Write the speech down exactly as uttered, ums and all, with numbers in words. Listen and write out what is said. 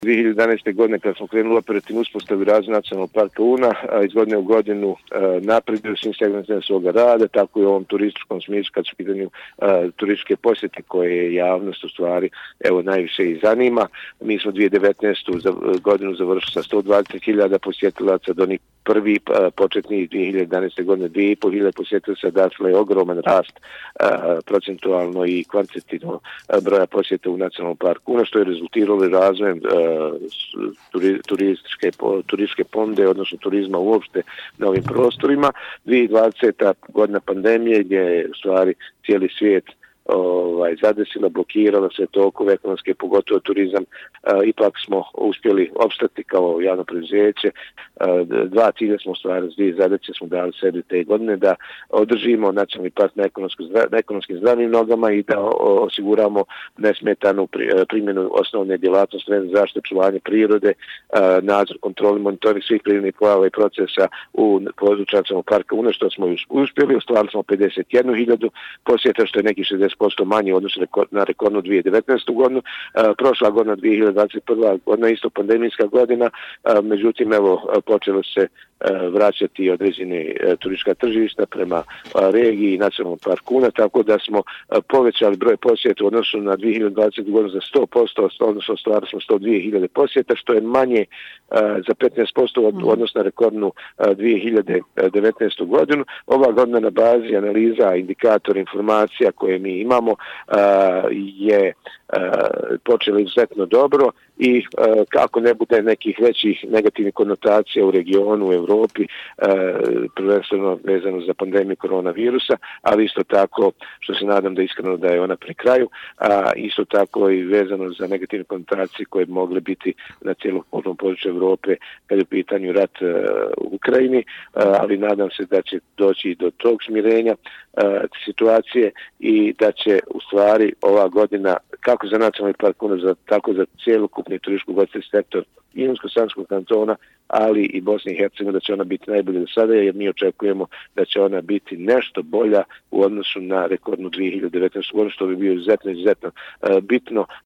dvije hiljade jedanaeste. godine kad smo krenuli operativnu uspostavu i razvoj nacionalnog parka Una, iz godine u godinu napreduju svim segmentima svoga rada, tako i u ovom turističkom smislu kad su pitanju turističke posjete koje je javnost u stvari evo najviše i zanima. Mi smo dvije hiljade devetnaestu. godinu završili sa sto dvadeset hiljada posjetilaca, do onih prvi početni dvije hiljade jedanaeste. godine dvije i pol hiljade posjetilaca, dakle je ogroman rast procentualno i kvantitativno broja posjeta u nacionalnom parku Una, što je rezultiralo razvojem turističke, turističke ponude, odnosno turizma uopšte na ovim prostorima. dvije hiljade dvadeseta. godina pandemije gdje je u stvari cijeli svijet Ovaj, zadesila, blokirala sve tokove ekonomske, pogotovo turizam. E, ipak smo uspjeli opstati kao javno preduzeće. E, dva cilja smo ostvarili, dvije zadaće smo dali sebi te godine, da održimo nacionalni park na, na ekonomskim zdravim nogama i da o, osiguramo nesmetanu pri, primjenu osnovne djelatnosti zaštite očuvanja prirode, e, nadzor, kontroli, monitoring svih prirodnih pojava i procesa u području nacionalnog parka Una, što smo uspjeli. Ostvarili smo pedeset jednu hiljadu posjeta, što je neki šezdeset posto manje u odnosu na rekordnu dvije hiljade devetnaestu. godinu. E, prošla godina dvije hiljade dvadeset prva. godina isto pandemijska godina, e, međutim evo počelo se e, vraćati određene e, turistička tržišta prema e, regiji i nacionalnom parku Una, tako da smo e, povećali broj posjeta u odnosu na dvije hiljade dvadesetu. godinu za sto posto, odnosno stvarili smo sto dvije hiljade posjeta, što je manje e, za petnaest posto u odnosu na rekordnu e, dvije hiljade devetnaestu. godinu. Ova godina na bazi analiza, indikatora, informacija koje mi imamo je počelo izuzetno dobro i kako ne bude nekih većih negativnih konotacija u regionu, u Europi, prvenstveno vezano za pandemiju koronavirusa, ali isto tako, što se nadam da iskreno da je ona pri kraju, a isto tako i vezano za negativne konotacije koje bi mogle biti na cijelokupnom području Europe kad je u pitanju rat u Ukrajini, ali nadam se da će doći do tog smirenja situacije i da će u stvari ova godina kako za nacionalni park Una, tako za cjelokupni turističko-ugostiteljski sektor Imotsko-Sanskog kantona, ali i Bosne i Hercegovine, da će ona biti najbolja do sada, jer mi očekujemo da će ona biti nešto bolja u odnosu na rekordnu dvije hiljade devetnaestu. godinu, što bi bio izuzetno, izuzetno bitno